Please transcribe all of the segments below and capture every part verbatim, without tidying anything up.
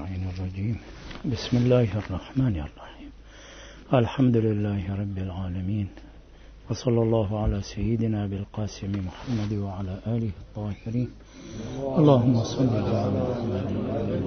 اللعين الرجيم. بسم الله الرحمن الرحيم. الحمد لله رب العالمين، وصلى الله على سيدنا بالقاسم محمد وعلى آله الطاهرين. اللهم صل على محمد.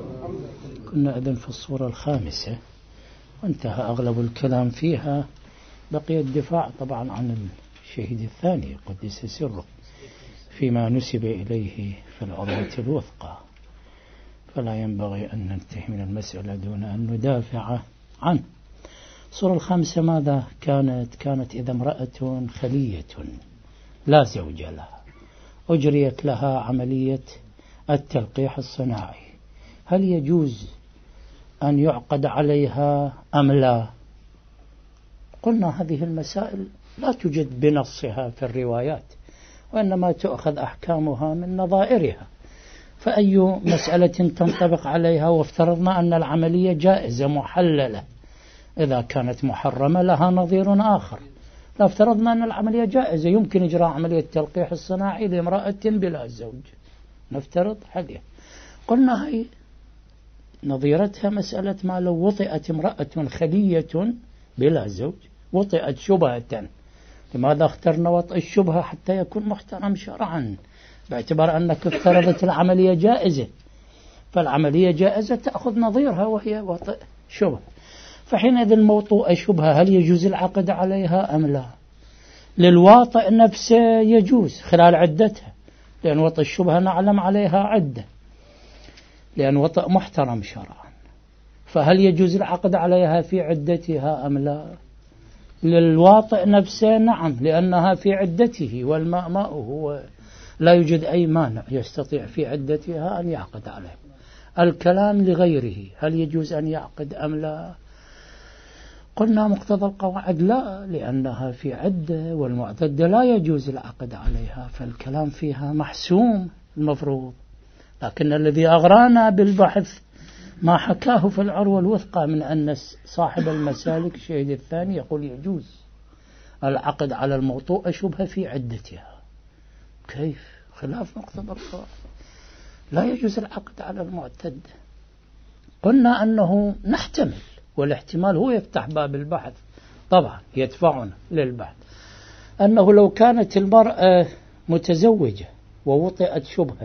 كنا إذن في الصورة الخامسة وانتهى أغلب الكلام فيها، بقي الدفاع طبعا عن الشهيد الثاني قدس سره فيما نسب إليه في العروة الوثقى، فلا ينبغي أن ننتهي من المسألة دون أن ندافع عنه. الصورة الخامسة ماذا كانت؟ كانت إذا امرأة خلية لا زوج لها أجريت لها عملية التلقيح الصناعي، هل يجوز أن يعقد عليها أم لا؟ قلنا هذه المسائل لا توجد بنصها في الروايات، وإنما تؤخذ أحكامها من نظائرها، فأي مسألة تنطبق عليها. وافترضنا أن العملية جائزة محللة، إذا كانت محرمة لها نظير آخر. لا افترضنا أن العملية جائزة، يمكن إجراء عملية التلقيح الصناعي لامرأة بلا زوج، نفترض حديث. قلنا هي نظيرتها مسألة ما لو وطئت امرأة خلية بلا زوج، وطئت شبهة. لماذا اخترنا وطئ الشبهة؟ حتى يكون محترم شرعا، باعتبار أنك افترضت العملية جائزة، فالعملية جائزة تأخذ نظيرها وهي وطئ شبهة. فحينئذ الموطوء شبهة هل يجوز العقد عليها أم لا؟ للواطئ نفسه يجوز خلال عدتها، لأن وطئ الشبهة نعلم عليها عدة، لأن وطئ محترم شرعا. فهل يجوز العقد عليها في عدتها أم لا؟ للواطئ نفسه نعم، لأنها في عدته والماء ماؤه، لا يوجد أي مانع يستطيع في عدتها أن يعقد عليه. الكلام لغيره هل يجوز أن يعقد أم لا؟ قلنا مقتضى القواعد لا، لأنها في عدة والمعتدة لا يجوز العقد عليها، فالكلام فيها محسوم المفروض. لكن الذي أغرانا بالبحث ما حكاه في العروة الوثقى من أن صاحب المسالك الشهيد الثاني يقول يجوز العقد على الموطوء شبهة في عدتها. كيف؟ خلاف مقتضى القواعد، لا يجوز العقد على المعتد. قلنا أنه نحتمل، والاحتمال هو يفتح باب البحث، طبعا يدفعنا للبحث، أنه لو كانت المرأة متزوجة ووطئت شبهة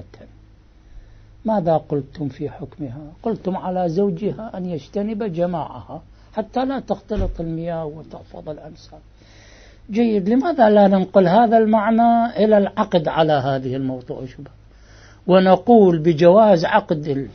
ماذا قلتم في حكمها؟ قلتم على زوجها أن يجتنب جماعها حتى لا تختلط المياه وتحفظ الأنساب. جيد، لماذا لا ننقل هذا المعنى إلى العقد على هذه الموضوع شبهة، ونقول بجواز عقد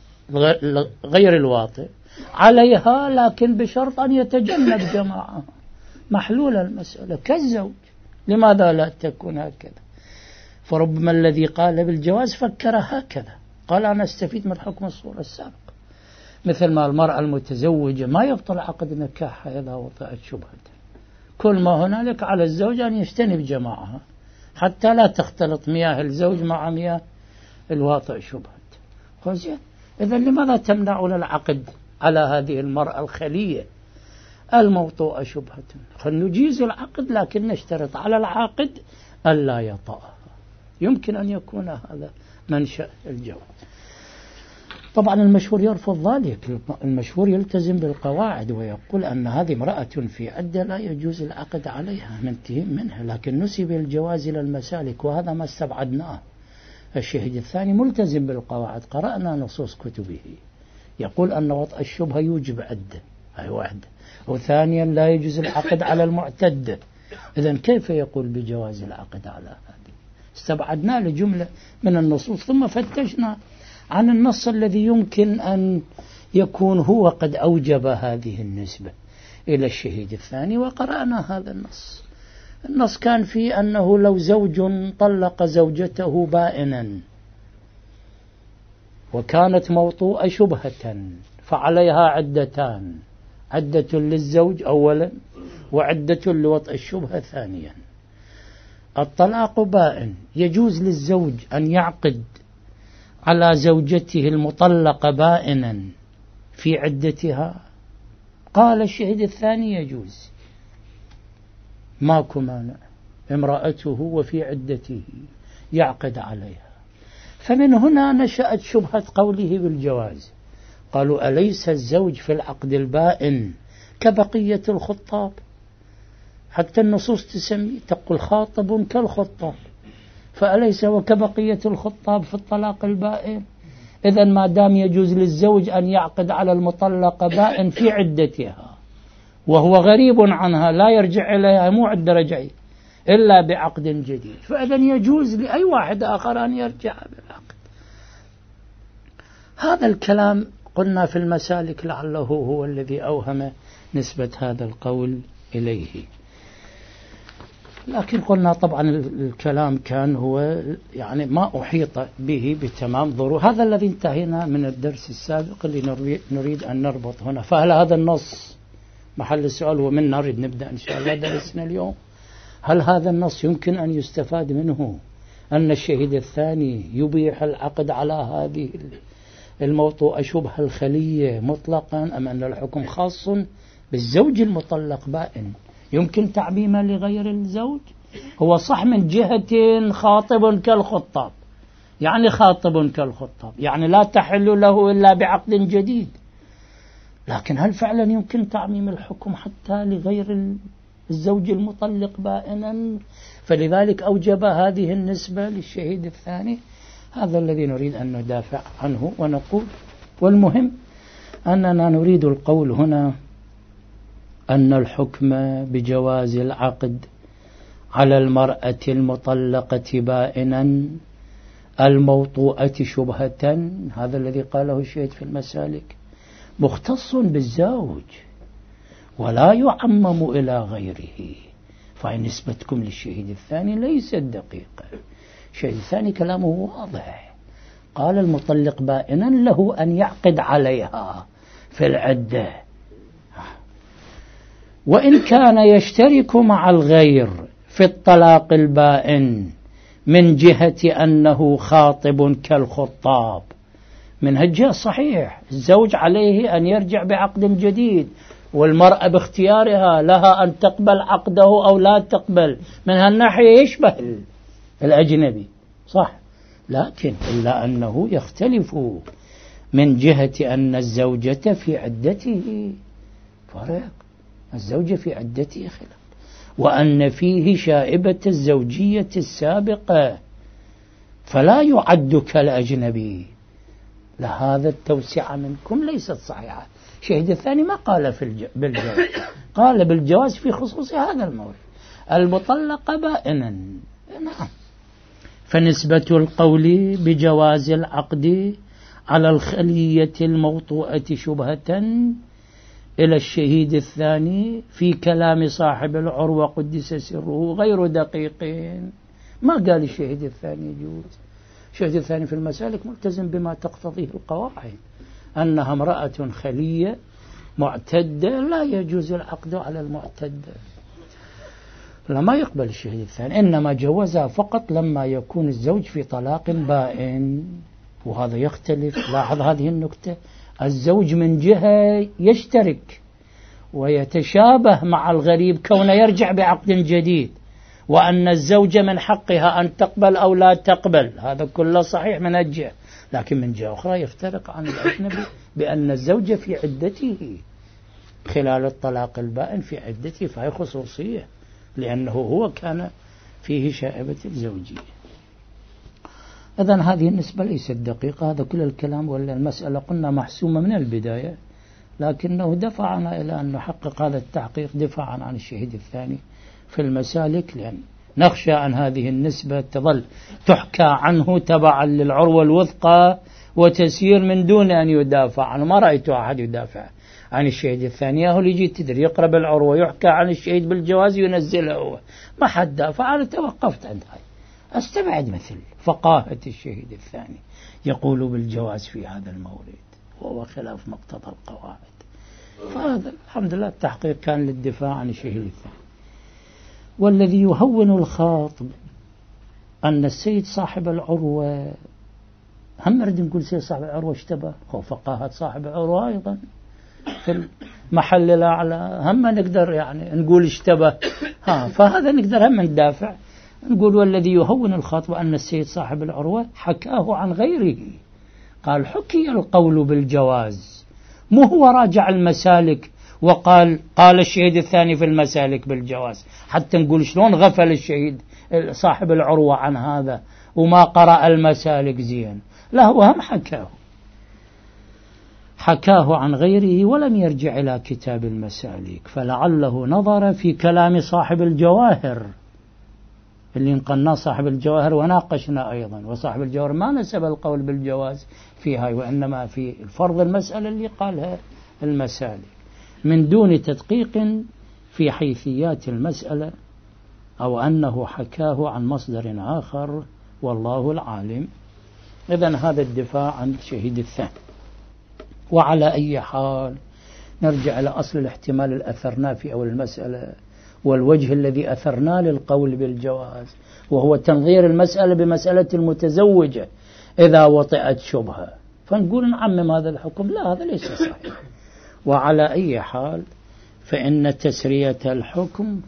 غير الواطئ عليها، لكن بشرط أن يتجنب جماعها. محلول المسألة كالزوج، لماذا لا تكون هكذا؟ فربما الذي قال بالجواز فكر هكذا، قال أنا استفيد من حكم الصورة السابقة، مثل ما المرأة المتزوجة ما يبطل عقد نكاحها إذا وطئت شبهة، كل ما هنالك على الزوج أن يجتنب جماعها حتى لا تختلط مياه الزوج مع مياه الواطئ شبهة. إذن لماذا تمنعون العقد على هذه المرأة الخلية الموطوءة شبهة؟ فنجيز العقد، لكن نشترط على العاقد ألا يطأها. يمكن أن يكون هذا منشأ الجواز. طبعا المشهور يرفض ذلك، المشهور يلتزم بالقواعد ويقول أن هذه امرأة في عدة لا يجوز العقد عليها، ننتهي منها، لكن نسب الجواز إلى المسالك، وهذا ما استبعدناه. الشهيد الثاني ملتزم بالقواعد، قرأنا نصوص كتبه، يقول أن وطئ الشبهة يوجب عدة، هي واحدة، وثانيا لا يجوز العقد على المعتدة. إذن كيف يقول بجواز العقد على هذه؟ استبعدنا لجملة من النصوص، ثم فتشنا عن النص الذي يمكن أن يكون هو قد أوجب هذه النسبة إلى الشهيد الثاني، وقرأنا هذا النص. النص كان فيه أنه لو زوج طلق زوجته بائنا وكانت موطوءة شبهة فعليها عدتان، عدة للزوج أولا وعدة لوطئ الشبهة ثانيا. الطلاق بائن، يجوز للزوج أن يعقد على زوجته المطلقة بائنا في عدتها؟ قال الشهيد الثاني يجوز، ماكو مانع، امرأته وفي عدته يعقد عليها. فمن هنا نشأت شبهة قوله بالجواز، قالوا أليس الزوج في العقد البائن كبقية الخطاب؟ حتى النصوص تسمي تقول خاطب كالخطاب، فأليس هو كبقية الخطاب في الطلاق البائن؟ إذن ما دام يجوز للزوج أن يعقد على المطلقة بائن في عدتها وهو غريب عنها لا يرجع إليها، مو عدة رجعي إلا بعقد جديد، فإذن يجوز لأي واحد آخر أن يرجع بالعقد. هذا الكلام قلنا في المسالك لعله هو الذي أوهم نسبة هذا القول إليه، لكن قلنا طبعا الكلام كان هو يعني ما أحيط به بتمام ظروف. هذا الذي انتهينا من الدرس السابق اللي نريد أن نربط هنا. فهل هذا النص محل السؤال ومن نريد نبدأ إن شاء الله درسنا اليوم؟ هل هذا النص يمكن أن يستفاد منه أن الشهيد الثاني يبيح العقد على هذه الموطوءة شبه الخلية مطلقا، أم أن الحكم خاص بالزوج المطلق بائن يمكن تعميمه لغير الزوج؟ هو صح من جهة خاطب كالخطاب، يعني خاطب كالخطاب يعني لا تحل له إلا بعقد جديد، لكن هل فعلا يمكن تعميم الحكم حتى لغير الزوج المطلق بائنا؟ فلذلك أوجب هذه النسبة للشهيد الثاني. هذا الذي نريد أن ندافع عنه ونقول، والمهم أننا نريد القول هنا أن الحكم بجواز العقد على المرأة المطلقة بائنا الموطوءة شبهة، هذا الذي قاله الشهيد في المسالك، مختص بالزوج ولا يعمم إلى غيره. فإن نسبتكم للشهيد الثاني ليست دقيقة. الشهيد الثاني كلامه واضح، قال المطلق بائنا له أن يعقد عليها في العدة، وإن كان يشترك مع الغير في الطلاق البائن من جهة أنه خاطب كالخطاب. من هالجهة صحيح الزوج عليه أن يرجع بعقد جديد، والمرأة باختيارها لها أن تقبل عقده أو لا تقبل، من هالناحية يشبه الأجنبي صح، لكن إلا أنه يختلف من جهة أن الزوجة في عدته فرق، الزوجة في عدته خلاف، وأن فيه شائبة الزوجية السابقة فلا يعد كالأجنبي. لهذا التوسعة منكم ليست صحيحة. الشهيد الثاني ما قال في الج... بالجواز، قال بالجواز في خصوص هذا المورد المطلقة بائنا. نعم. فنسبة القول بجواز العقد على الخلية الموطوءة شبهة إلى الشهيد الثاني في كلام صاحب العروة قدس سره غير دقيقين. ما قال الشهيد الثاني يجوز. الشهيد الثاني في المسالك ملتزم بما تقتضيه القواعد، أنها امرأة خلية معتدة لا يجوز العقد على المعتدة، لما يقبل الشهيد الثاني، إنما جوزها فقط لما يكون الزوج في طلاق بائن، وهذا يختلف. لاحظ هذه النكتة، الزوج من جهة يشترك ويتشابه مع الغريب كونه يرجع بعقد جديد، وأن الزوجة من حقها أن تقبل أو لا تقبل، هذا كله صحيح من الجهة، لكن من جهة أخرى يفترق عن الأجنبي بأن الزوجة في عدته خلال الطلاق البائن في عدته، فهي خصوصية لأنه هو كان فيه شائبة الزوجية. إذن هذه النسبة ليست دقيقة. هذا كل الكلام، ولا المسألة قلنا محسومة من البداية، لكنه دفعنا إلى أن نحقق هذا التحقيق دفاعا عن الشهيد الثاني في المسالك، لأن نخشى أن هذه النسبة تظل تحكى عنه تبعا للعروة الوثقى وتسير من دون أن يدافع عنه. ما رأيت أحد يدافع عن الشهيد الثاني، هو اللي يجي تدري يقرب العروة يحكى عن الشهيد بالجواز ينزله هو، ما حد دافع. أنا توقفت عند هاي، أستبعد مثل فقاهة الشهيد الثاني يقول بالجواز في هذا المورد وهو خلاف مقتضى القواعد. فهذا الحمد لله التحقيق كان للدفاع عن الشهيد الثاني. والذي يهون الخاطب أن السيد صاحب العروة، هم نريد نقول سيد صاحب العروة اشتبه، هو فقاهة صاحب العروة أيضا في المحل الأعلى هم نقدر يعني نقول اشتبه، ها فهذا نقدر هم ندافع نقول والذي يهون الخاطب أن السيد صاحب العروة حكاه عن غيره، قال حكي القول بالجواز مو هو راجع المسالك وقال قال الشهيد الثاني في المسالك بالجواز، حتى نقول شلون غفل الشهيد صاحب العروة عن هذا وما قرأ المسالك زين. لا، هو هم حكاه حكاه عن غيره ولم يرجع إلى كتاب المسالك، فلعله نظر في كلام صاحب الجواهر اللي انقلنا صاحب الجواهر وناقشنا أيضا، وصاحب الجواهر ما نسب القول بالجواز في هاي، وإنما في الفرض المسألة اللي قالها المسالك من دون تدقيق في حيثيات المسألة أو أنه حكاه عن مصدر آخر والله العالم. إذن هذا الدفاع عن الشهيد الثاني. وعلى أي حال نرجع إلى أصل الاحتمال اللي أثرناه في أول المسألة، والوجه الذي أثرناه للقول بالجواز، وهو تنظير المسألة بمسألة المتزوجة إذا وطئت شبهة، فنقول نعمم هذا الحكم. لا، هذا ليس صحيح. وعلى أي حال فإن تسرية الحكم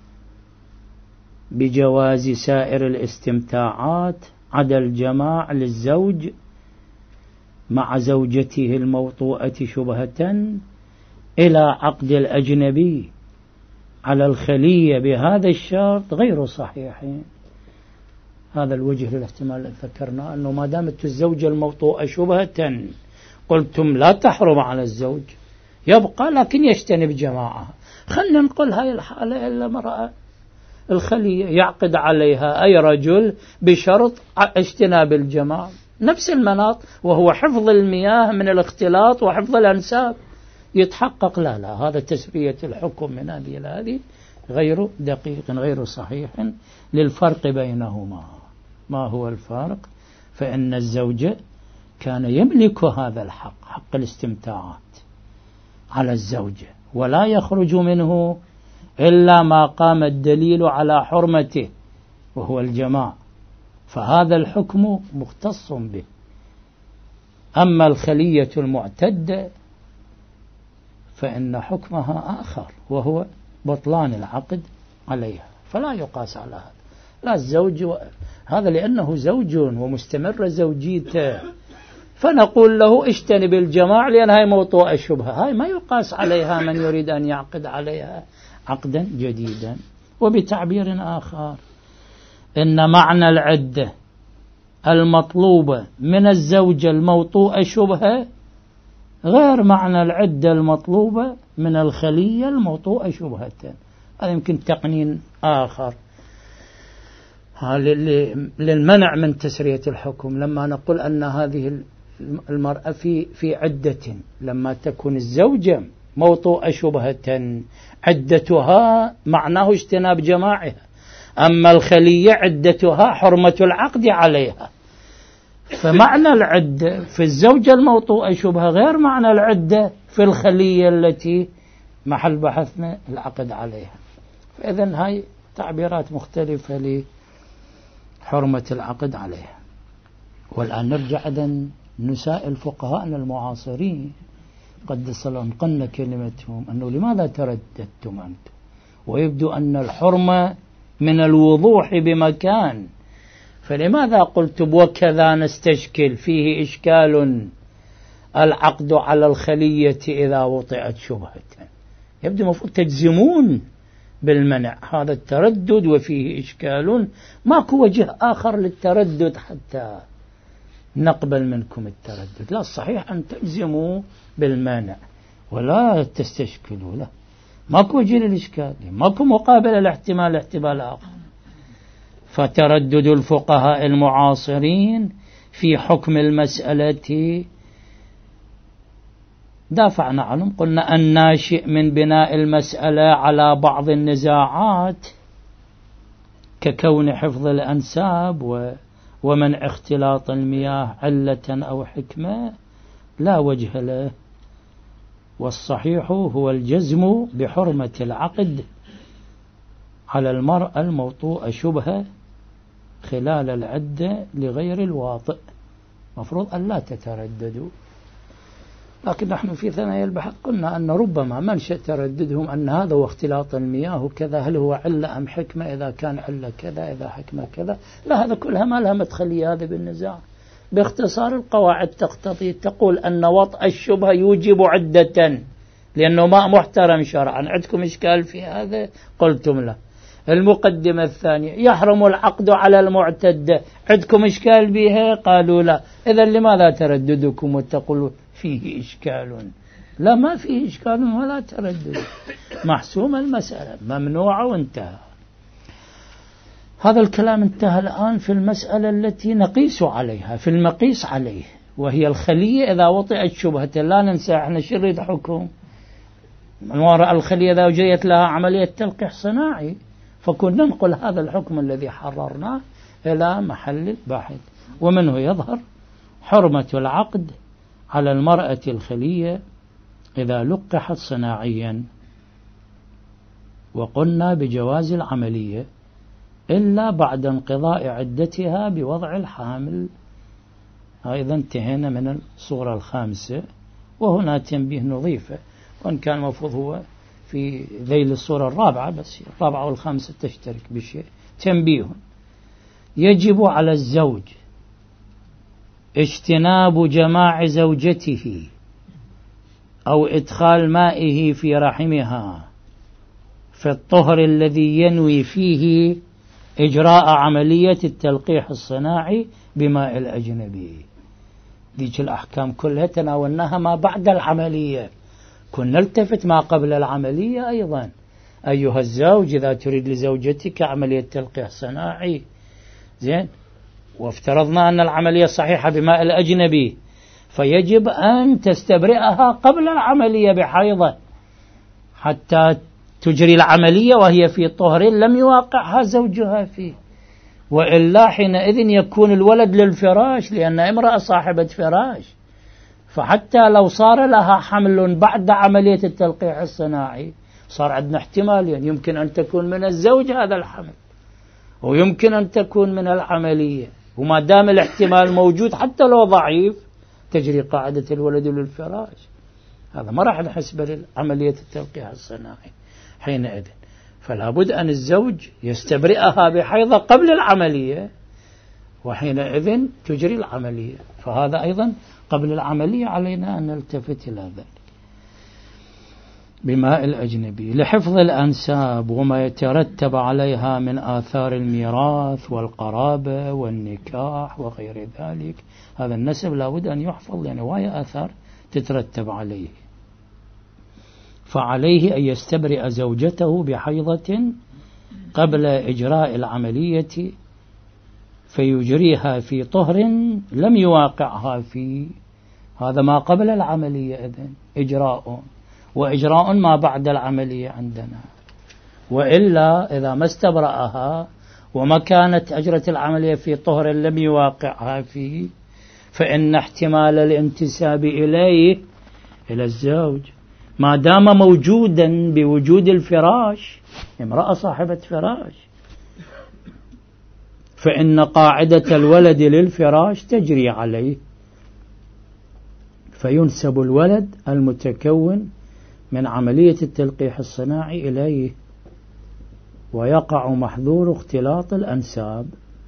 بجواز سائر الاستمتاعات عدا الجماع للزوج مع زوجته الموطوءة شبهة إلى عقد الأجنبي على الخلية بهذا الشرط غير صحيحين. هذا الوجه للاحتمال اللي ذكرنا، أنه ما دامت الزوجة الموطوءة شبهة قلتم لا تحرم على الزوج، يبقى لكن يجتنب جماعها. خلنا نقول هاي الحالة إلا مرأة الخلية يعقد عليها أي رجل بشرط اجتناب الجماع، نفس المناط، وهو حفظ المياه من الاختلاط وحفظ الأنساب يتحقق. لا لا، هذا تسرية الحكم من هذه إلى هذه غير دقيق غير صحيح للفرق بينهما. ما هو الفرق؟ فإن الزوج كان يملك هذا الحق، حق الاستمتاعات على الزوجة، ولا يخرج منه إلا ما قام الدليل على حرمته وهو الجماع، فهذا الحكم مختص به. أما الخلية المعتدة فإن حكمها آخر وهو بطلان العقد عليها، فلا يقاس على هذا لا الزوج و... هذا لأنه زوج ومستمر زوجيته، فنقول له اجتنب الجماع لأن هاي موطوء الشبهة، هاي ما يقاس عليها من يريد أن يعقد عليها عقدا جديدا. وبتعبير آخر، إن معنى العدة المطلوبة من الزوجة الموطوء شبهة غير معنى العدة المطلوبة من الخلية الموطوء شبهة. هذا يمكن تقنين آخر للمنع من تسرية الحكم، لما نقول أن هذه المرأة في في عدة، لما تكون الزوجة موطوء شبهة عدتها معناه اجتناب جماعها، أما الخلية عدتها حرمة العقد عليها. فمعنى العدة في الزوجة الموطوءة شبهة غير معنى العدة في الخلية التي محل بحثنا العقد عليها. فإذن هاي تعبيرات مختلفة لحرمة العقد عليها. والآن نرجع إذن نسائل فقهاءنا المعاصرين قدس الله نقلنا كلمتهم أنه لماذا ترددتم أنتم؟ ويبدو أن الحرمة من الوضوح بمكان، فلماذا قلتم وكذا نستشكل فيه إشكال العقد على الخلية إذا وطئت شبهة؟ يبدو مفروض تجزمون بالمنع هذا التردد وفيه إشكال، ماكو وجه آخر للتردد حتى نقبل منكم التردد. لا، الصحيح أن تجزموا بالمانع ولا تستشكلوا له، ماكو وجه للإشكال، ماكو مقابل الاحتمال احتمال آخر. فتردد الفقهاء المعاصرين في حكم المسألة دافعنا عنهم، قلنا الناشئ من بناء المسألة على بعض النزاعات ككون حفظ الأنساب و ومنع اختلاط المياه علة أو حكمة لا وجه له، والصحيح هو الجزم بحرمة العقد على المرأة الموطوءة شبهة خلال العدة لغير الواطئ. مفروض أن لا تترددوا، لكن نحن في ثنايا البحث قلنا أن ربما منشأ ترددهم أن هذا هو اختلاط المياه وكذا، هل هو علة أم حكمة؟ إذا كان علة كذا، إذا حكمة كذا، لا، هذا كلها ما لها مدخلية هذا بالنزاع، باختصار القواعد تقتضي تقول أن وطأ الشبهة يوجب عدة، لأنه ماء محترم شرعا. عندكم إشكال في هذا؟ قلتم لا. المقدمة الثانية يحرم العقد على المعتدة، عندكم إشكال بها؟ قالوا لا. إذن لماذا ترددكم وتقولوا فيه إشكال؟ لا، ما فيه إشكال ولا تردد، محسوم المسألة، ممنوعة وانتهى. هذا الكلام انتهى الآن في المسألة التي نقيس عليها، في المقيس عليه، وهي الخلية إذا وطئت شبهة. لا ننسى احنا شو نريد حكم من وراء الخلية إذا جريت لها عملية تلقيح صناعي، فكنا ننقل هذا الحكم الذي حررناه إلى محل الباحث. ومنه يظهر حرمة العقد على المرأة الخلية إذا لقحت صناعيا، وقلنا بجواز العملية إلا بعد انقضاء عدتها بوضع الحامل. أيضا انتهينا من الصورة الخامسة. وهنا تنبيه نضيفه، وإن كان المفروض هو في ذيل الصورة الرابعة، بس الرابعة والخامسة تشترك بشيء. تنبيه: يجب على الزوج اجتناب جماع زوجته أو إدخال مائه في رحمها في الطهر الذي ينوي فيه إجراء عملية التلقيح الصناعي بماء الأجنبي. ذيك الأحكام كلها تناولناها ما بعد العملية، كنا نلتفت ما قبل العملية أيضا. أيها الزوج إذا تريد لزوجتك عملية تلقيح صناعي، زين، وافترضنا أن العملية صحيحة بماء الأجنبي، فيجب أن تستبرئها قبل العملية بحيضة حتى تجري العملية وهي في طهر لم يواقعها زوجها فيه، وإلا حينئذ يكون الولد للفراش، لأن امرأة صاحبة فراش. فحتى لو صار لها حمل بعد عملية التلقيح الصناعي صار عندنا احتمالين، يعني يمكن أن تكون من الزوج هذا الحمل، ويمكن أن تكون من العملية. وما دام الاحتمال موجود حتى لو ضعيف تجري قاعدة الولد للفراش. هذا ما راح نحسب عملية التلقيح الصناعي حينئذ. فلا بد أن الزوج يستبرئها بحيضة قبل العملية، وحينئذ تجري العملية. فهذا أيضا قبل العملية علينا أن نلتفت إلى ذلك. بماء الأجنبي لحفظ الأنساب وما يترتب عليها من آثار الميراث والقرابة والنكاح وغير ذلك. هذا النسب لا بد أن يحفظ، لأن هواية آثار تترتب عليه. فعليه أن يستبرئ زوجته بحيضة قبل إجراء العملية فيجريها في طهر لم يواقعها فيه. هذا ما قبل العملية، إذن إجراء، وإجراء ما بعد العملية عندنا. وإلا إذا ما استبرأها وما كانت أجرت العملية في طهر لم يواقعها فيه، فإن احتمال الانتساب إليه إلى الزوج ما دام موجودا بوجود الفراش، امرأة صاحبة فراش، فإن قاعدة الولد للفراش تجري عليه، فينسب الولد المتكون من عملية التلقيح الصناعي إليه، ويقع محظور اختلاط الأنساب،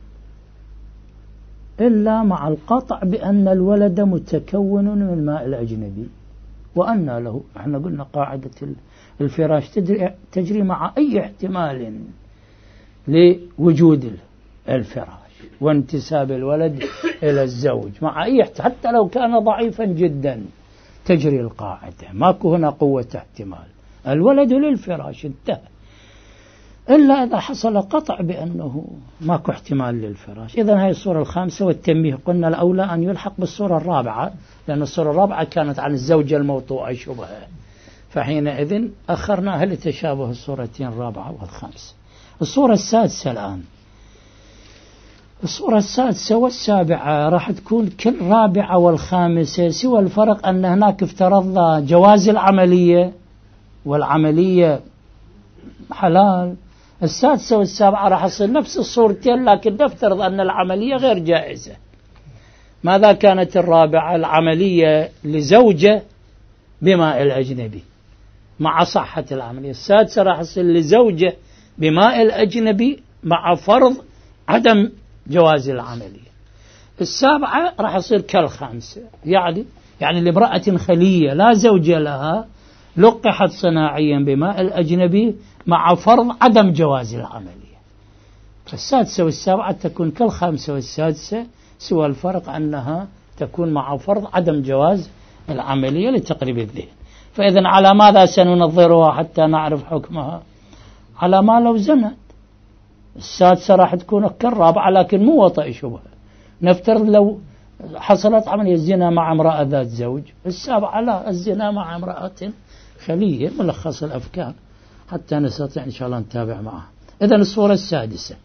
إلا مع القطع بأن الولد متكون من الماء الأجنبي. وأن له، احنا قلنا قاعدة الفراش تجري مع أي احتمال لوجود الفراش وانتساب الولد إلى الزوج، مع أي احتمال حتى لو كان ضعيفا جدا تجري القاعدة. ماكو هنا قوة احتمال، الولد للفراش انتهى، إلا إذا حصل قطع بأنه ماكو احتمال للفراش. إذن هاي الصورة الخامسة. والتنبيه قلنا الأولى أن يلحق بالصورة الرابعة، لأن الصورة الرابعة كانت عن الزوجة الموطوءة شبهة، فحينئذ أخرناها لتشابه الصورتين الرابعة والخامسة. الصورة السادسة الآن. الصورة السادسة والسابعة راح تكون كل رابعة والخامسة، سوى الفرق أن هناك افترضنا جواز العملية والعملية حلال. السادسة والسابعة راح تصير نفس الصورتين، لكن نفترض أن العملية غير جائزة. ماذا كانت الرابعة؟ العملية لزوجة بماء الأجنبي مع صحة العملية. السادسة راح تصير لزوجة بماء الأجنبي مع فرض عدم جواز العملية. السابعة راح يصير كالخامسة، يعني يعني لامرأة خلية لا زوج لها لقحت صناعيا بماء الأجنبي مع فرض عدم جواز العملية. فالسادسة والسابعة تكون كالخامسة والسادسة، سوى الفرق أنها تكون مع فرض عدم جواز العملية لتقريب الذهن. فإذن على ماذا سننظرها حتى نعرف حكمها؟ على ما لو زنت. السادسة راح تكون كالرابعة لكن مو وطئ شبهة. نفترض لو حصلت عملية الزنا مع امرأة ذات زوج، السابعة لا، الزنا مع امرأة خلية. ملخص الأفكار حتى نستطيع إن شاء الله نتابع معها. إذن الصورة السادسة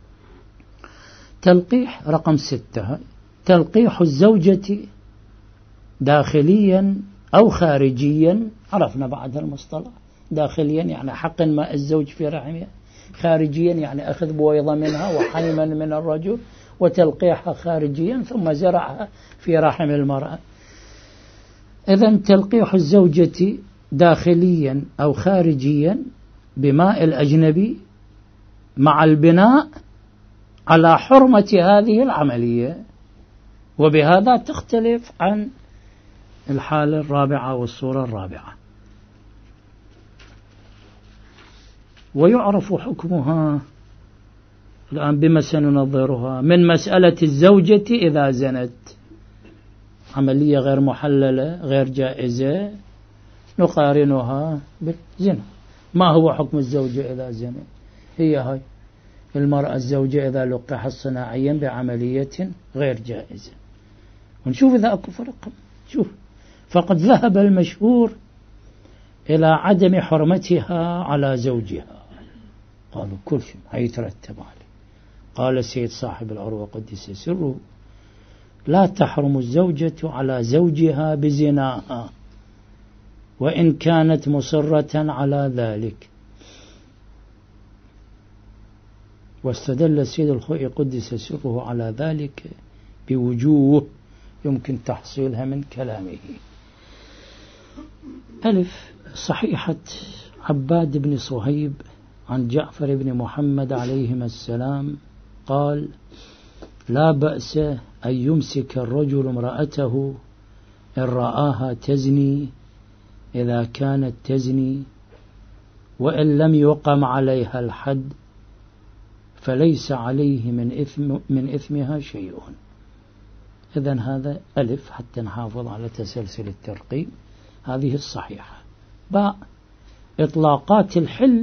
تلقيح رقم ستة، تلقيح الزوجة داخليا أو خارجيا. عرفنا بعد المصطلح. داخليا يعني حقن ماء الزوج في رحمها، خارجيا يعني أخذ بويضة منها وحلما من الرجل وتلقيحها خارجيا ثم زرعها في رحم المرأة. إذن تلقيح الزوجة داخليا أو خارجيا بماء الأجنبي مع البناء على حرمة هذه العملية، وبهذا تختلف عن الحالة الرابعة والصورة الرابعة. ويعرف حكمها الآن بما سننظرها من مسألة الزوجة إذا زنت، عملية غير محللة غير جائزة، نقارنها بالزنا. ما هو حكم الزوجة إذا زنت؟ هي هاي المرأة الزوجة إذا لقحت صناعيا بعملية غير جائزة، ونشوف إذا أكو فرق. شوف، فقد ذهب المشهور إلى عدم حرمتها على زوجها. قالوا كل شيء هيترتب عليه. قال السيد صاحب العروة قدس سره: لا تحرم الزوجة على زوجها بزناها وإن كانت مصرة على ذلك. واستدل السيد الخوئي قدس سره على ذلك بوجوه يمكن تحصيلها من كلامه. ألف، صحيحة عباد بن صهيب عن جعفر بن محمد عليهما السلام قال: لا بأس أن يمسك الرجل امرأته إن رآها تزني إذا كانت تزني، وإن لم يقم عليها الحد فليس عليه من إثم من إثمها شيء. إذن هذا ألف حتى نحافظ على تسلسل الترقيم. هذه الصحيحة. باء، إطلاقات الحل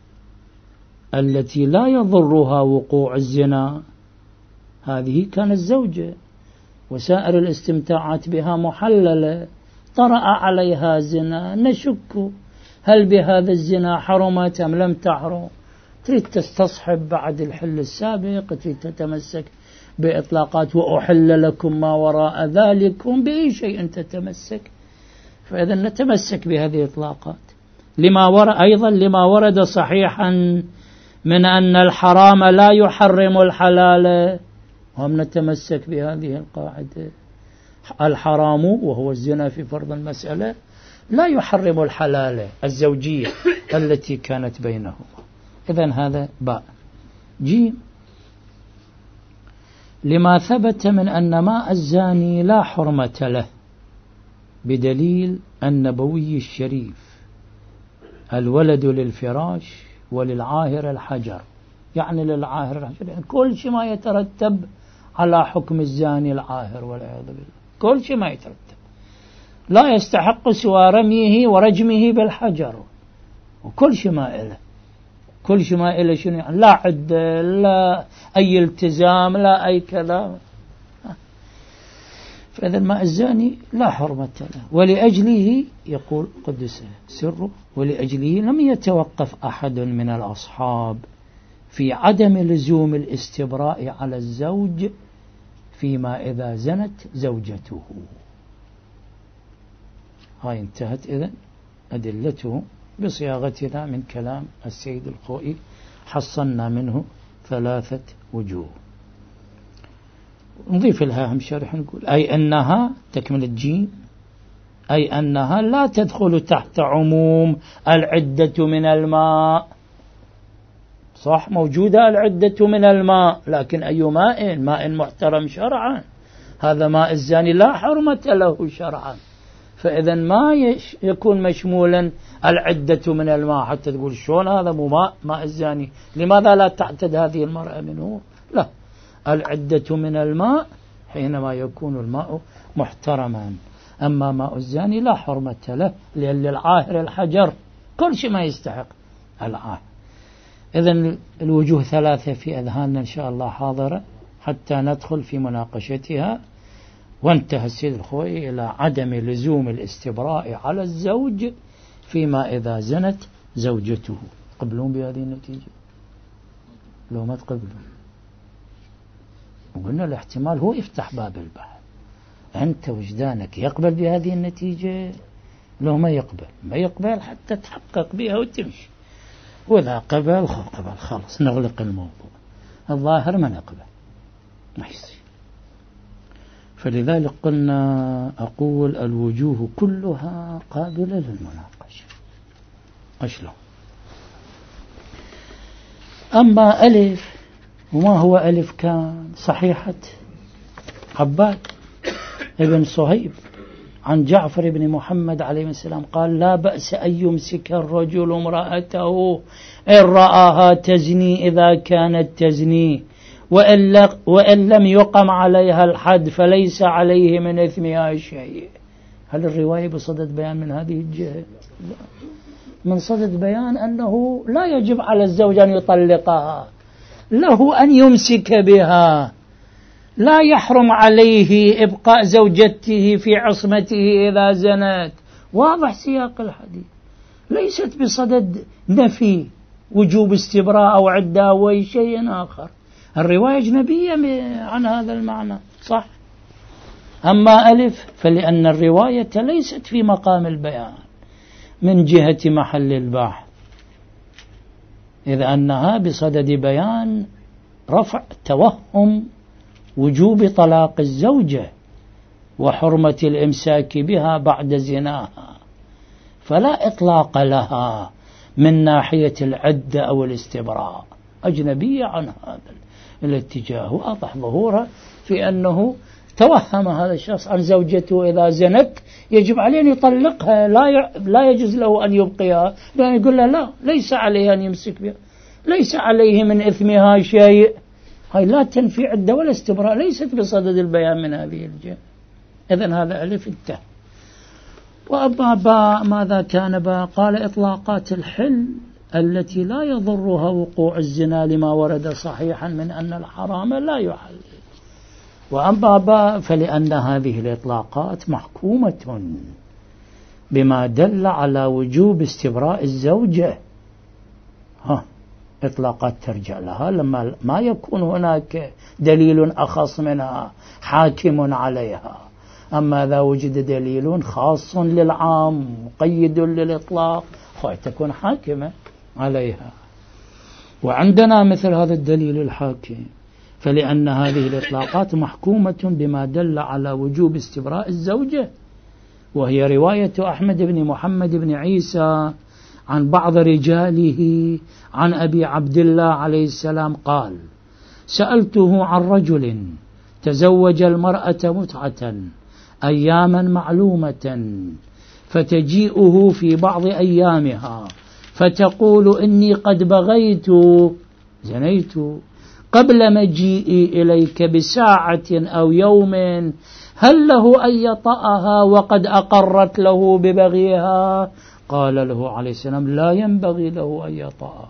التي لا يضرها وقوع الزنا، هذه كانت زوجة وسائر الاستمتاعات بها محللة، طرأ عليها زنا، نشك هل بهذا الزنا حرمت أم لم تحرم. تريد تستصحب بعد الحل السابق، تريد تتمسك بإطلاقات وأحل لكم ما وراء ذلكم، بأي شيء تتمسك. فإذا نتمسك بهذه الإطلاقات. لما ورد أيضا لما ورد صحيحا من أن الحرام لا يحرم الحلال، هم نتمسك بهذه القاعدة. الحرام وهو الزنا في فرض المسألة لا يحرم الحلال الزوجية التي كانت بينهما. إذن هذا باء. جيم، لما ثبت من أن ماء الزاني لا حرمة له بدليل النبوي الشريف: الولد للفراش وللعاهر الحجر. يعني للعاهر الحجر يعني كل شيء ما يترتب على حكم الزاني العاهر والعياذ بالله، كل شيء ما يترتب لا يستحق سوى رميه ورجمه بالحجر، وكل شيء ما إله. كل شيء ما إله شنو يعني؟ لا عدة، لا أي التزام، لا أي كذا. فإذا الماء الزاني لا حرمة له. ولأجله يقول قدس سره: ولأجله لم يتوقف أحد من الأصحاب في عدم لزوم الاستبراء على الزوج فيما إذا زنت زوجته. هاي انتهت إذن أدلته بصياغتنا من كلام السيد الخوئي. حصلنا منه ثلاثة وجوه. نضيف لها هم شرح نقول: أي أنها تكمل الجيم، أي أنها لا تدخل تحت عموم العدة من الماء. صح، موجودة العدة من الماء، لكن أي ماء؟ ماء محترم شرعا، هذا ماء الزاني لا حرمة له شرعا، فإذا ما يكون مشمولا العدة من الماء حتى تقول شلون هذا مو ماء ماء الزاني، لماذا لا تعتد هذه المرأة منه؟ لا، العدة من الماء حينما يكون الماء محترما، أما ماء الزاني لا حرمة له، لأن للعاهر الحجر، كل شيء ما يستحق العاهر. إذن الوجوه ثلاثة في أذهاننا إن شاء الله حاضرة حتى ندخل في مناقشتها. وانتهى السيد الخوئي إلى عدم لزوم الاستبراء على الزوج فيما إذا زنت زوجته. تقبلون بهذه النتيجة؟ لو ما تقبلون وقلنا الاحتمال هو يفتح باب البحث. أنت وجدانك يقبل بهذه النتيجة؟ لو ما يقبل ما يقبل حتى تحقق بها وتمشي، وإذا قبل قبل خلاص نغلق الموضوع. الظاهر ما نقبل ما يصير. فلذلك قلنا أقول الوجوه كلها قابلة للمناقشة. أشلون؟ أما ألف، وما هو ألف؟ كان صحيحة عباد ابن صهيب عن جعفر بن محمد عليه السلام قال: لا بأس أن يمسك الرجل امرأته إن رآها تزني إذا كانت تزني، وإن لم يقم عليها الحد فليس عليه من إثمها شيء. هل الرواية بصدد بيان من هذه الجهة؟ من صدد بيان أنه لا يجب على الزوج أن يطلقها، له أن يمسك بها، لا يحرم عليه إبقاء زوجته في عصمته إذا زنت. واضح سياق الحديث، ليست بصدد نفي وجوب استبراء أو عدة أو شيء آخر. الرواية أجنبية عن هذا المعنى، صح؟ أما ألف فلأن الرواية ليست في مقام البيان من جهة محل البحث، إذ أنها بصدد بيان رفع توهم وجوب طلاق الزوجة وحرمة الإمساك بها بعد زناها، فلا إطلاق لها من ناحية العدة أو الاستبراء، أجنبية عن هذا الاتجاه. واضح ظهوره في أنه توهم هذا الشخص عن زوجته إذا زنت يجب عليه أن يطلقها، لا لا يجوز له أن يبقيها، لأن يقول له لا، ليس عليه أن يمسك بها، ليس عليه من إثمها شيء. هاي لا تنفي عدة ولا استبراء، ليست بصدد البيان من هذه الجهة. إذن هذا ألف انتهى. وأما باء ماذا كان باء؟ قال: إطلاقات الحل التي لا يضرها وقوع الزنا لما ورد صحيحا من أن الحرام لا يحل. وأما باء فلأن هذه الإطلاقات محكومة بما دل على وجوب استبراء الزوجة. ها إطلاقات ترجع لها لما ما يكون هناك دليل أخص منها حاكم عليها. أما إذا وجد دليل خاص للعام مقيد للإطلاق تكون حاكمة عليها. وعندنا مثل هذا الدليل الحاكم، فلأن هذه الإطلاقات محكومة بما دل على وجوب استبراء الزوجة، وهي رواية أحمد بن محمد بن عيسى عن بعض رجاله عن أبي عبد الله عليه السلام قال: سألته عن رجل تزوج المرأة متعة أياما معلومة، فتجيئه في بعض أيامها فتقول: إني قد بغيت زنيت قبل مجيئي إليك بساعة أو يوم، هل له أن يطأها وقد أقرت له ببغيها؟ قال له عليه السلام: لا ينبغي له أن يطأها.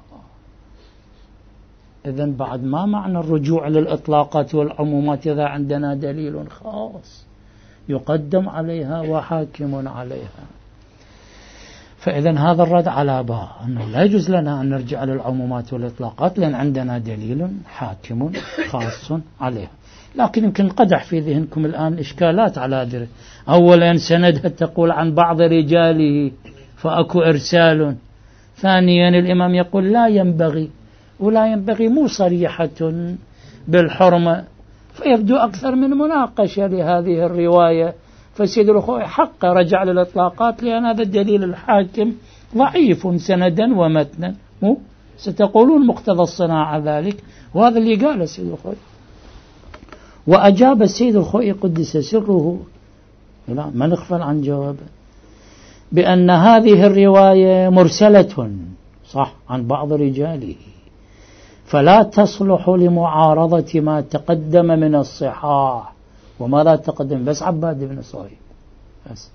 إذن بعد ما معنى الرجوع للإطلاقات والعمومات إذا عندنا دليل خاص يقدم عليها وحاكم عليها. فإذن هذا الرد على باء أنه لا يجوز لنا أن نرجع للعمومات والإطلاقات لأن عندنا دليل حاكم خاص عليها. لكن يمكن قدح في ذهنكم الآن إشكالات على ذلك. أولا سندها تقول عن بعض رجاله فأكو إرسال. ثانيا الإمام يقول لا ينبغي، ولا ينبغي مو صريحة بالحرمة، فيبدو أكثر من مناقشة لهذه الرواية. فسيد الأخوة حق رجع للإطلاقات لأن هذا الدليل الحاكم ضعيف سندا ومتنا، مو ستقولون مقتضى الصناعة ذلك، وهذا اللي قاله سيد الأخوة. وأجاب السيد الخوئي قدس سره، لا ما نغفل عن جوابه، بأن هذه الرواية مرسلة صح عن بعض رجاله، فلا تصلح لمعارضة ما تقدم من الصحاح. وماذا تقدم؟ بس عباد بن صهيب بس.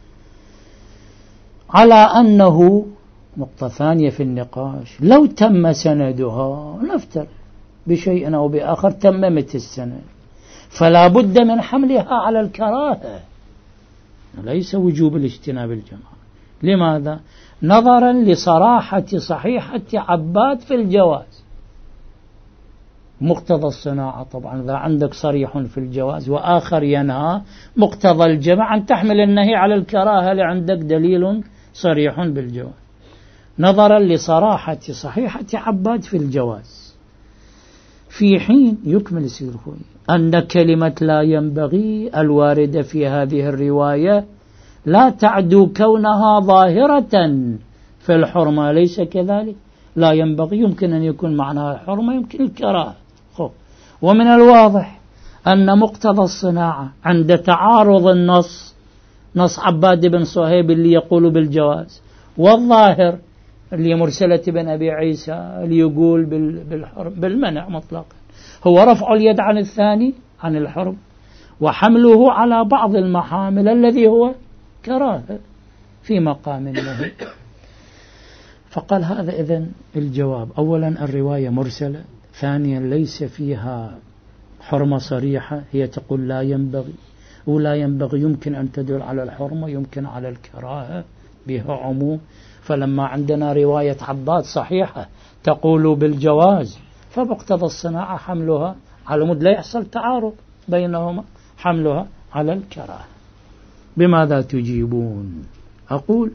على أنه نقطة ثانية في النقاش، لو تم سندها نفترض بشيء أو بآخر تممت السند، فلا بد من حملها على الكراهة، ليس وجوب الاجتناب الجماعة. لماذا؟ نظرا لصراحة صحيحة عباد في الجواز. مقتضى الصناعة طبعا إذا عندك صريح في الجواز وآخر ينهى، مقتضى الجمع أن تحمل النهي على الكراهة لعندك دليل صريح بالجواز، نظرا لصراحة صحيحة عباد في الجواز. في حين يكمل السيد الخوئي أن كلمة لا ينبغي الواردة في هذه الرواية لا تعدو كونها ظاهرة في الحرمة، ليس كذلك. لا ينبغي يمكن أن يكون معناها الحرمة، يمكن الكراهة. ومن الواضح أن مقتضى الصناعة عند تعارض النص، نص عباد بن صهيب اللي يقول بالجواز، والظاهر اللي مرسلة بن أبي عيسى اللي يقول بالحرم بالمنع مطلقا، هو رفع اليد عن الثاني عن الحرم وحمله على بعض المحامل الذي هو كراهة في مقام النهي. فقال هذا إذن الجواب: أولا الرواية مرسلة، ثانيا ليس فيها حرمة صريحة، هي تقول لا ينبغي، ولا ينبغي يمكن أن تدل على الحرمة يمكن على الكراهة، بها عموم. فلما عندنا رواية عباد صحيحة تقول بالجواز، فباقتضى الصناعة حملها على مد لا يحصل تعارض بينهما، حملها على الكراهة. بماذا تجيبون؟ أقول: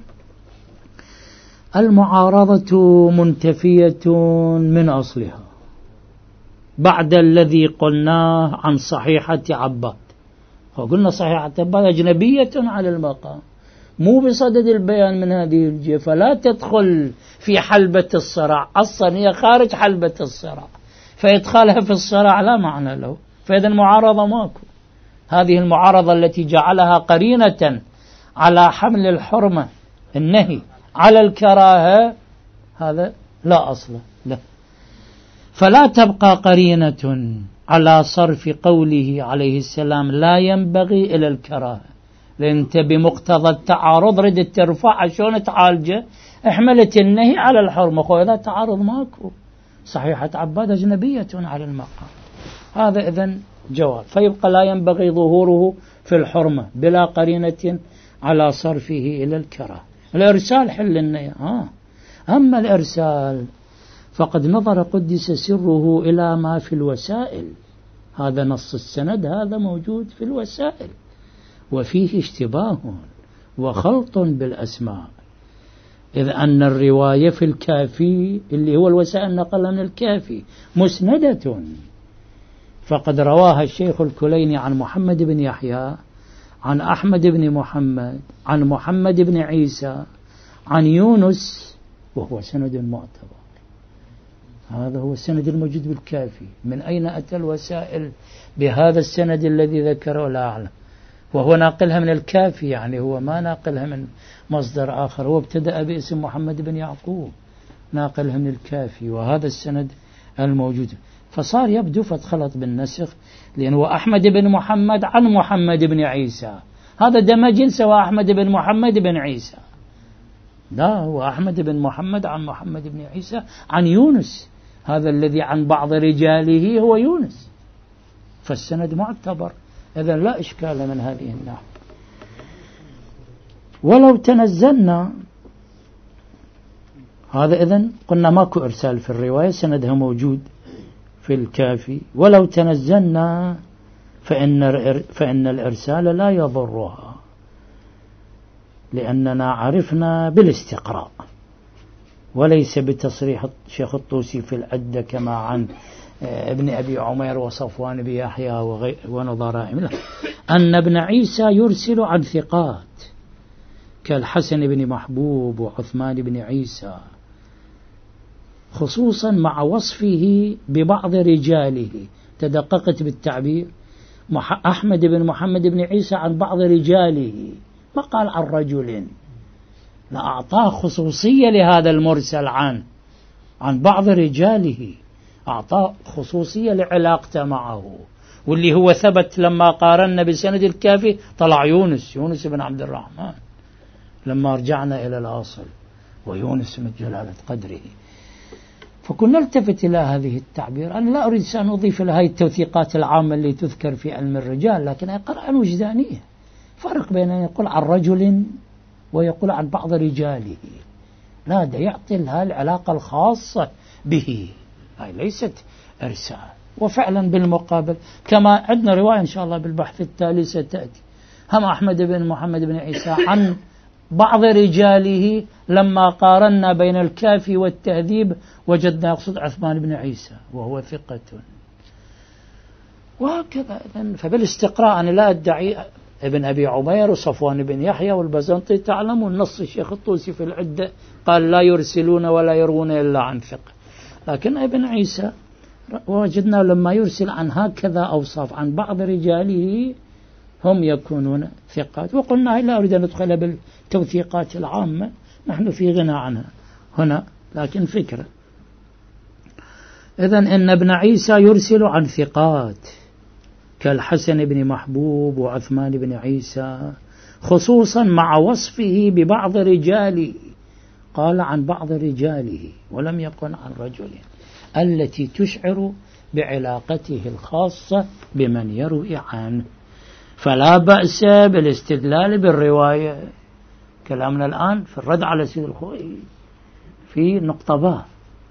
المعارضة منتفية من أصلها بعد الذي قلناه عن صحيحة عباد. وقلنا صحيحة عباد أجنبية على المقام، مو بصدد البيان من هذه الجهة، فلا تدخل في حلبة الصراع، أصلا هي خارج حلبة الصراع، فإدخالها في الصراع لا معنى له. فإذا المعارضة ماكو. هذه المعارضة التي جعلها قرينة على حمل الحرمة النهي على الكراهة، هذا لا أصل له. فلا تبقى قرينة على صرف قوله عليه السلام لا ينبغي إلى الكراهة، لأن أنت بمقتضى التعارض ردت ترفع شلون تعالجه، احملت النهي على الحرمة، وإذا تعارض ماكو. صحيحة عباد أجنبية على المقام، هذا إذن جواب. فيبقى لا ينبغي ظهوره في الحرمة بلا قرينة على صرفه إلى الكراهة. الإرسال حل النهي. آه. أما الإرسال فقد نظر قدس سره إلى ما في الوسائل، هذا نص السند، هذا موجود في الوسائل، وفيه اشتباه وخلط بالأسماء، إذ أن الرواية في الكافي اللي هو الوسائل نقلها من الكافي مسندة، فقد رواها الشيخ الكليني عن محمد بن يحيى عن أحمد بن محمد عن محمد بن عيسى عن يونس، وهو سند معتبر. هذا هو السند الموجود بالكافي. من أين أتى الوسائل بهذا السند الذي ذكره لا أعلم، وهو ناقلها من الكافي، يعني هو ما ناقلها من مصدر آخر، هو ابتدأ باسم محمد بن يعقوب ناقلها من الكافي، وهذا السند الموجود. فصار يبدو فاتخلط بالنسخ، لأنه أحمد بن محمد عن محمد بن عيسى، هذا دمج سوى أحمد بن محمد بن عيسى، لا هو أحمد بن محمد عن محمد بن عيسى عن يونس، هذا الذي عن بعض رجاله هو يونس، فالسند معتبر. إذن لا إشكال من هذه الناحية. ولو تنزلنا هذا، إذن قلنا ماكو إرسال في الرواية، سندها موجود في الكافي. ولو تنزلنا فإن, فإن الإرسال لا يضرها، لأننا عرفنا بالاستقراء وليس بتصريح الشيخ الطوسي في العدة كما عن ابن أبي عمير وصفوان بن يحيى ونظرائهم، أن ابن عيسى يرسل عن ثقات كالحسن بن محبوب وعثمان بن عيسى، خصوصا مع وصفه ببعض رجاله. تدققت بالتعبير، أحمد بن محمد بن عيسى عن بعض رجاله، ما قال عن رجل، لا، أعطاه خصوصية لهذا المرسل عن عن بعض رجاله، أعطاه خصوصية لعلاقته معه، واللي هو ثبت لما قارنا بسند الكافي طلع يونس يونس بن عبد الرحمن لما رجعنا إلى الأصل، ويونس من جلالة قدره. فكنا نلتفت إلى هذه التعبير. أنا لا أريد أن أضيف إلى هذه التوثيقات العامة اللي تذكر في علم الرجال، لكن قراءة وجدانية، فرق بين أن يقول عن رجل ويقول عن بعض رجاله، لا، ده يعطي لها العلاقة الخاصة به، هاي ليست إرسال. وفعلا بالمقابل كما عندنا رواية إن شاء الله بالبحث التالي ستأتي، هم أحمد بن محمد بن عيسى عن بعض رجاله لما قارنا بين الكافي والتهذيب وجدنا يقصد عثمان بن عيسى وهو ثقة، وهكذا. فبالاستقراء أنا لا أدعي ابن أبي عمير وصفوان بن يحيى والبزنطي، تعلمون نص الشيخ الطوسي في العدة قال لا يرسلون ولا يروون إلا عن ثقة، لكن ابن عيسى وجدنا لما يرسل عن هكذا أوصاف عن بعض رجاله هم يكونون ثقات. وقلنا لا أريد أن ندخل بالتوثيقات العامة، نحن في غنى عنها هنا، لكن فكرة. إذن إن ابن عيسى يرسل عن ثقات كالحسن بن محبوب وعثمان بن عيسى، خصوصا مع وصفه ببعض رجاله، قال عن بعض رجاله ولم يقل عن رجل، التي تشعر بعلاقته الخاصة بمن يروي عنه. فلا بأس بالاستدلال بالرواية. كلامنا الآن في الرد على سيد الخوئي في نقطة باء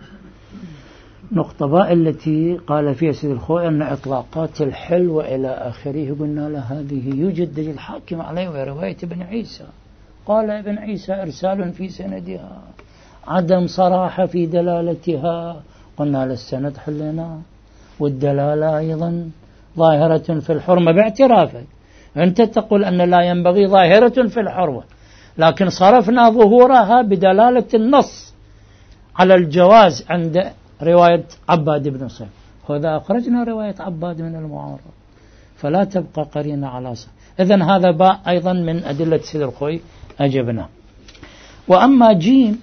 نقطة باء التي قال فيها سيد الخوئي أن إطلاقات الحل وإلى آخره، قلنا له هذه يوجد دليل حاكم عليه ورواية ابن عيسى. قال ابن عيسى إرسال في سندها، عدم صراحة في دلالتها، قلنا للسند حلنا، والدلالة أيضا ظاهرة في الحرمة باعترافك. أنت تقول أن لا ينبغي ظاهرة في الحرمة، لكن صرفنا ظهورها بدلالة النص على الجواز عند رواية عباد بن صيف، هذا أخرجنا رواية عباد من المعارض، فلا تبقى قرينة على صيف. إذن هذا باء أيضا من أدلة سيد الخوي أجبنا. وأما جيم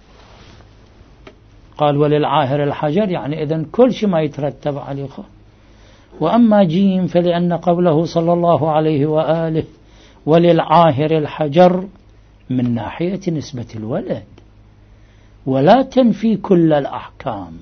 قال وللعاهر الحجر، يعني إذن كل شيء ما يترتب عليه. وأما جيم فلأن قوله صلى الله عليه وآله وللعاهر الحجر من ناحية نسبة الولد، ولا تنفي كل الأحكام.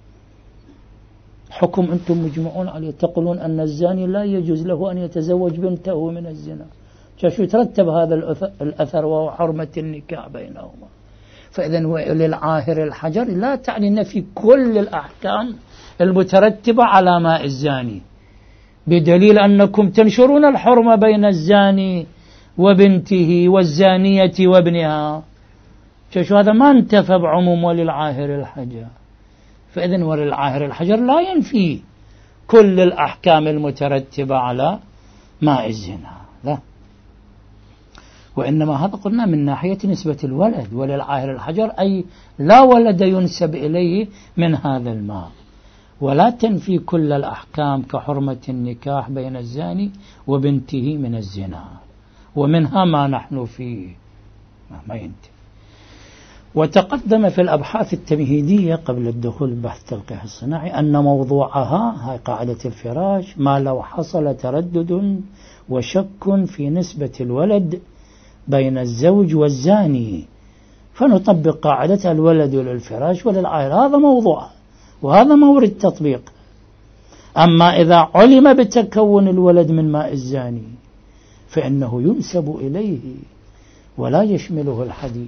حكم أنتم مجمعون عليه، تقولون أن الزاني لا يجوز له أن يتزوج بنته من الزنا، شو يترتب هذا الأثر وهو حرمة النكاح بينهما. فإذن وللعاهر الحجر لا تعني نفي كل الأحكام المترتبة على ماء الزاني، بدليل أنكم تنشرون الحرمة بين الزاني وبنته والزانية وابنها، شو هذا ما انتفى بعموم وللعاهر الحجر. فإذن وللعاهر الحجر لا ينفي كل الأحكام المترتبة على ماء الزنا، لا، وإنما هذا قلنا من ناحية نسبة الولد. وللعاهر الحجر أي لا ولد ينسب إليه من هذا الماء، ولا تنفي كل الأحكام كحرمة النكاح بين الزاني وبنته من الزنا، ومنها ما نحن فيه ما ينتهي. وتقدم في الأبحاث التمهيدية قبل الدخول بحث التلقيح الصناعي أن موضوعها هاي قاعدة الفراش ما لو حصل تردد وشك في نسبة الولد بين الزوج والزاني، فنطبق قاعدة الولد للفراش وللعائلة، هذا موضوع وهذا مورد تطبيق. أما إذا علم بتكون الولد من ماء الزاني فإنه ينسب إليه ولا يشمله الحديث.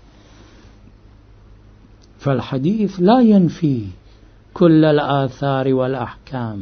فالحديث لا ينفي كل الآثار والأحكام،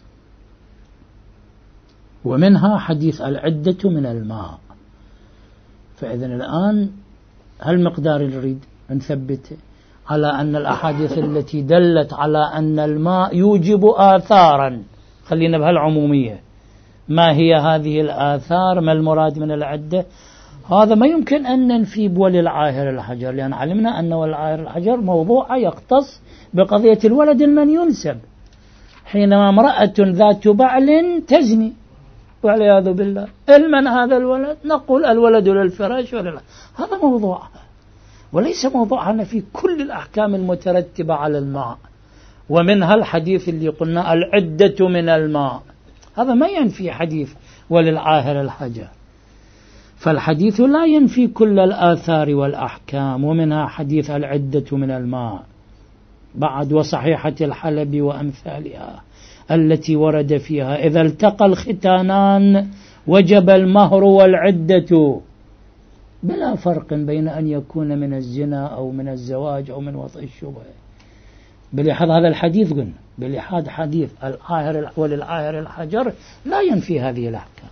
ومنها حديث العدة من الماء. فإذن الآن هل مقدار نريد نثبته على أن الأحاديث التي دلت على أن الماء يوجب آثارا، خلينا بهالعمومية، ما هي هذه الآثار، ما المراد من العدة؟ هذا ما يمكن أن ننفي وللعاهر الحجر، لأن علمنا أن وللعاهر الحجر موضوع يختص بقضية الولد المن ينسب، حينما امرأة ذات بعل تزني والعياذ بالله. لمن هذا الولد؟ نقول الولد للفراش ولا لا. هذا موضوعها، وليس موضوعنا في كل الأحكام المترتبة على الماء، ومنها الحديث اللي قلنا العدة من الماء، هذا ما ينفي حديث وللعاهر الحجر. فالحديث لا ينفي كل الآثار والأحكام، ومنها حديث العدة من الماء بعد، وصحيحة الحلب وأمثالها التي ورد فيها إذا التقى الختانان وجب المهر والعدة، بلا فرق بين أن يكون من الزنا أو من الزواج أو من وطئ الشبهة. بلحاظ هذا الحديث قلنا بلحاظ حديث العاهر وللعاهر الحجر لا ينفي هذه الأحكام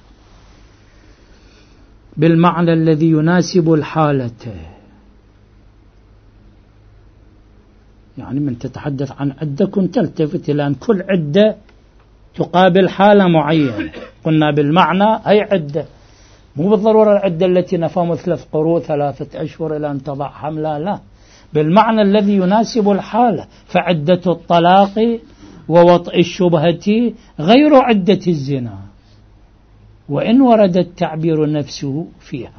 بالمعنى الذي يناسب الحالة. يعني من تتحدث عن عدة كنت تلتفت إلى أن كل عدة تقابل حالة معينة، قلنا بالمعنى أي عدة، مو بالضرورة العدة التي نفهم ثلاث قروء ثلاثة أشهر إلى أن تضع حملة، لا، بالمعنى الذي يناسب الحالة. فعدة الطلاق ووطئ الشبهة غير عدة الزنا، وإن ورد التعبير نفسه فيها.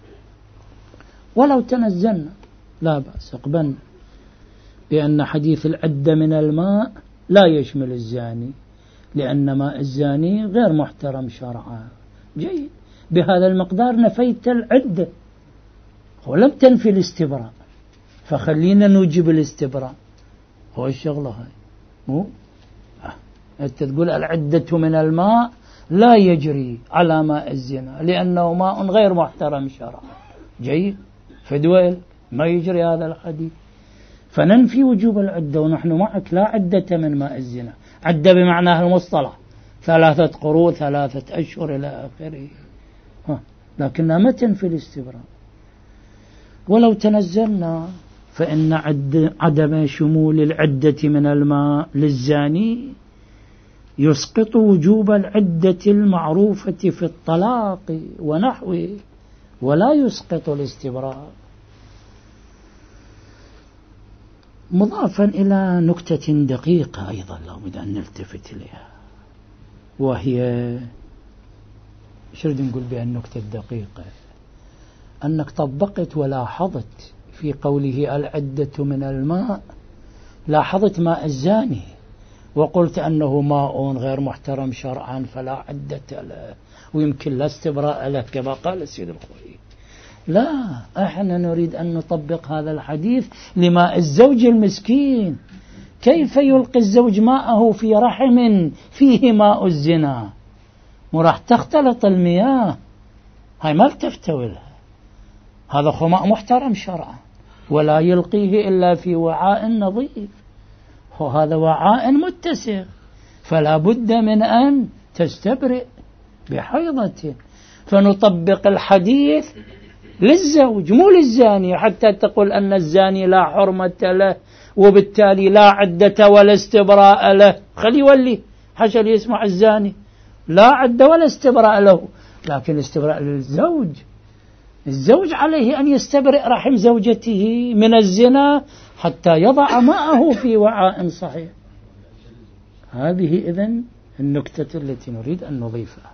ولو تنزلنا لا بأس، أقبلنا بأن حديث العدة من الماء لا يشمل الزاني، لأن ماء الزاني غير محترم شرعا. جيد، بهذا المقدار نفيت العدة ولم تنفي الاستبراء، فخلينا نوجب الاستبراء. هو الشغلة هاي مو أنت تقول العدة من الماء لا يجري على ماء الزنا لأنه ماء غير محترم شرعا. جيد، فدويل ما يجري هذا الحديث، فننفي وجوب العدة ونحن معك. لا عدة من ماء الزنا، عدة بمعناها المصطلح ثلاثة قروء ثلاثة أشهر إلى آخره، لكنها ما تنفي الاستبراء. ولو تنزلنا فإن عدم شمول العدة من الماء للزاني يسقط وجوب العدة المعروفة في الطلاق ونحوه، ولا يسقط الاستبراء. مضافا إلى نكتة دقيقة أيضا لابد أن نلتفت إليها، وهي شرد نقول بها النكتة الدقيقة، أنك طبقت ولاحظت في قوله العدة من الماء، لاحظت ماء الزاني وقلت أنه ماء غير محترم شرعا فلا عدة له ويمكن لا استبراء له كما قال السيد الخوئي. لا، احنا نريد أن نطبق هذا الحديث لماء الزوج المسكين. كيف يلقي الزوج ماءه في رحم فيه ماء الزنا؟ وراح تختلط المياه، هاي ما بتفتوي لها. هذا خماء محترم شرعا ولا يلقيه إلا في وعاء نظيف، وهذا وعاء متسع، فلا بد من أن تستبرئ بحيضة. فنطبق الحديث للزوج مو للزاني، حتى تقول أن الزاني لا حرمة له وبالتالي لا عدة ولا استبراء له. خلي يولي حشر يسمع الزاني لا عدة ولا استبراء له، لكن استبراء للزوج. الزوج عليه أن يستبرئ رحم زوجته من الزنا حتى يضع ماءه في وعاء صحيح. هذه إذن النكتة التي نريد أن نضيفها،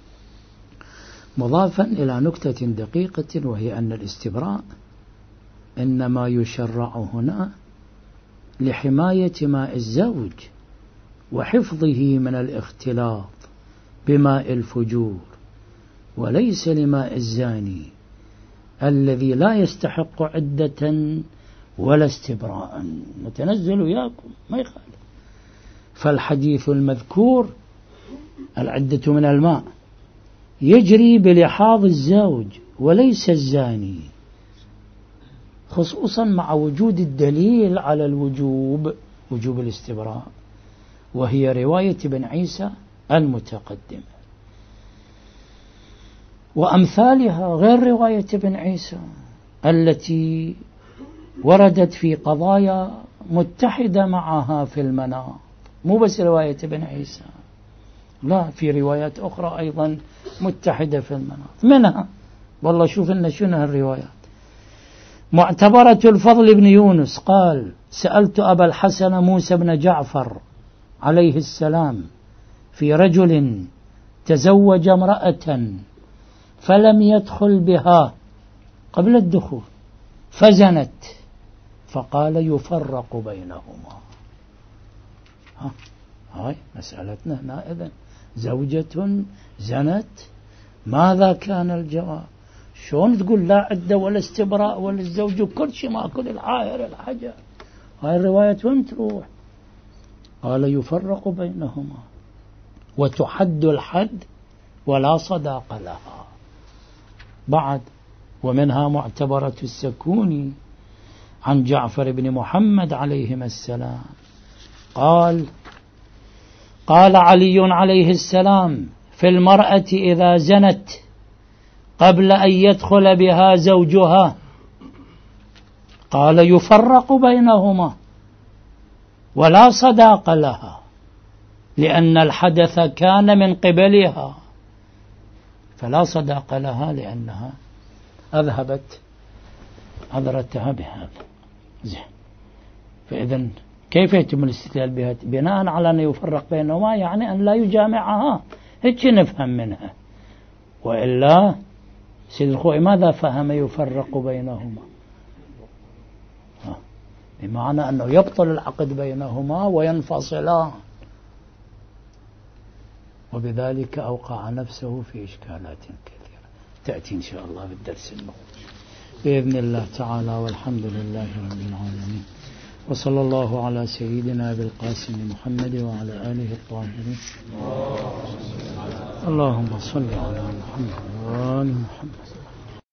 مضافا إلى نكتة دقيقة، وهي أن الاستبراء إنما يشرع هنا لحماية ماء الزوج وحفظه من الاختلاط بماء الفجور، وليس لماء الزاني الذي لا يستحق عدة ولا استبراء. نتنزل وياكم ما يخالف. فالحديث المذكور العدة من الماء يجري بلحاظ الزوج وليس الزاني، خصوصا مع وجود الدليل على الوجوب، وجوب الاستبراء، وهي رواية ابن عيسى المتقدمة وأمثالها غير رواية ابن عيسى التي وردت في قضايا متحدة معها في المناط، مو بس رواية ابن عيسى، لا، في روايات أخرى أيضا متحدة في المناط. منها والله شوف لنا شنو الروايات. معتبرة الفضل بن يونس قال: سألت أبا الحسن موسى بن جعفر عليه السلام في رجل تزوج امرأة فلم يدخل بها قبل الدخول فزنت، فقال يفرق بينهما. ها هاي مسألتنا هنا. إذن زوجة زنت، ماذا كان الجواب؟ شلون تقول لا عدة ولا استبراء ولا الزوج كل شيء ما كل العاهر الحجر؟ هاي الرواية وين تروح؟ قال يفرق بينهما وتحد الحد ولا صداق لها. بعد ومنها معتبرة السكوني عن جعفر بن محمد عليهما السلام قال قال علي عليه السلام في المرأة إذا زنت قبل أن يدخل بها زوجها قال يفرق بينهما ولا صداق لها، لأن الحدث كان من قبلها، فلا صداق لها لأنها أذهبت عذرتها بهذا. زين، فإذن كيف يتم الاستدلال بها؟ بناء على أن يفرق بينهما يعني أن لا يجامعها، هيك نفهم منها. وإلا سيد الخوئي ماذا فهم يفرق بينهما؟ بمعنى أنه يبطل العقد بينهما وينفصلان، وبذلك أوقع نفسه في إشكالات كثيرة تأتي إن شاء الله بالدرس المقبل بإذن الله تعالى. والحمد لله رب العالمين، وصلى الله على سيدنا أبي القاسم محمد وعلى آله الطاهرين. اللهم صل على محمد وآل محمد.